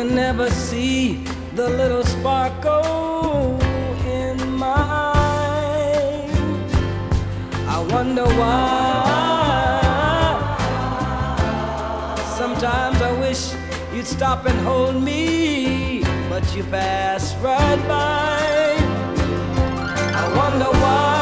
can never see the little sparkle in my eye. I wonder why. Sometimes I wish you'd stop and hold me, but you pass right by. I wonder why.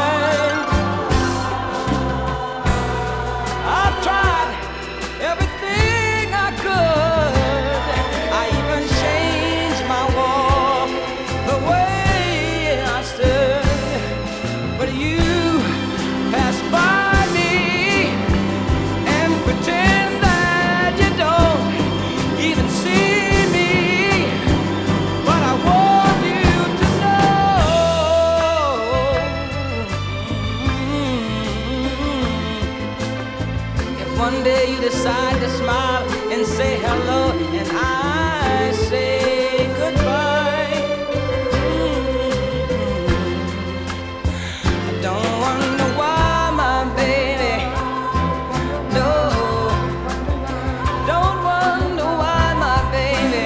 I've tried everything I could. I even changed my walk, the way I stood, but you pass by me and pretend that you don't even see me. But I want you to know, if one day you decide to smile and say hello, and I say goodbye, don't wonder why, my baby. No, don't wonder why, my baby.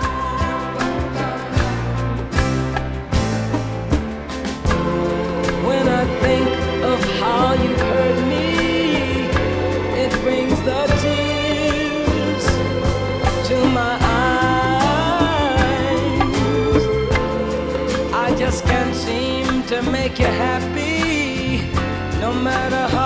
When I think of how you hurt me, it brings the tears to my eyes. I just can't seem to make you happy, no matter how